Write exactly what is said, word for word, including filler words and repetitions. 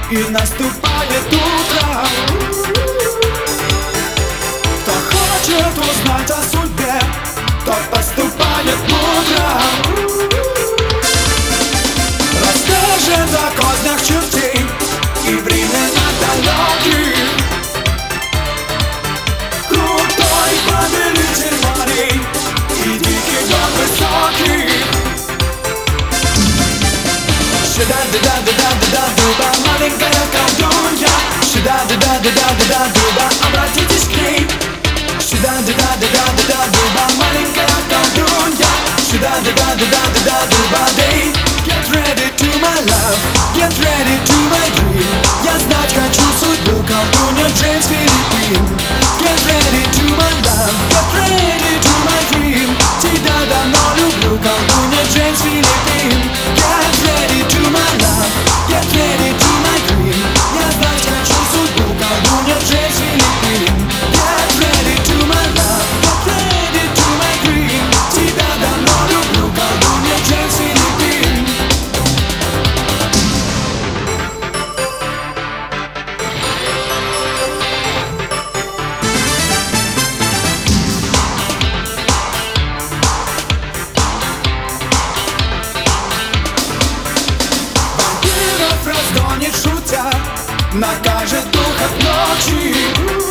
и наступает утро. Кто хочет узнать о судьбе, тот поступает мудро. Расскажет о кознях чертей и времена далеких. Крутой повелитель морей и диких гор высоких. Шида-да-да-да-да-да-дуба, маленькая колдунья. Шида-да-да-да-да-да-дуба, обратитесь к ней. Шида-да-да-да-да-да-дуба, маленькая колдунья. Шида-да-да-да-да-да-дуба, they get ready to my love, get ready to my dream. Я знать хочу судьбу, колдунья Джеймс Филиппин. Get ready to my love, get ready to my dream. Тебя давно люблю, колдунья Джеймс Филиппин. Get ready to my love, get ready to my dream. Я знать хочу судьбу, колдунья Джеймс Филиппин. Get ready to my love, get ready to my dream. Тебя давно люблю, колдунья Джеймс Филиппин. Вампиров разгонит шутя, накажет дух от ночи.